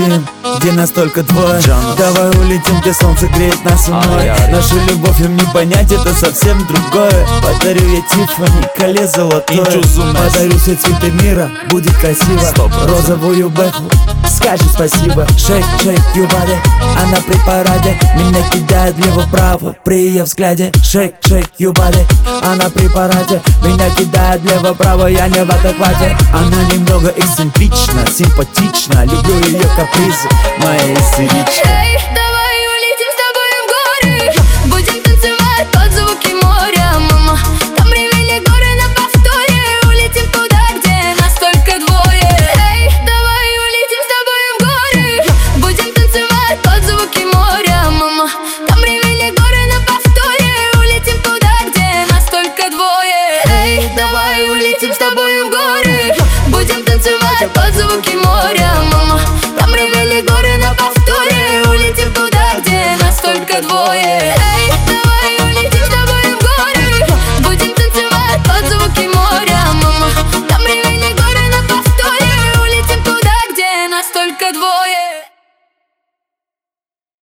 выходным, где нас только двое. Давай улетим, где солнце греет нас иной. Нашу любовь им не понять, это совсем другое. Подарю я Тиффани, колец золотое. Подарю все цветы мира, будет красиво. Розовую бэху, скажет спасибо. Шейк, шейк, юбаде, она при параде. Меня кидает влево-вправо при ее взгляде. Шейк, шейк, юбаде, она при параде. Меня кидает влево-вправо, я не в адеквате. Она немного эксцентрична, симпатична. Люблю ее капризы, моя истеричка.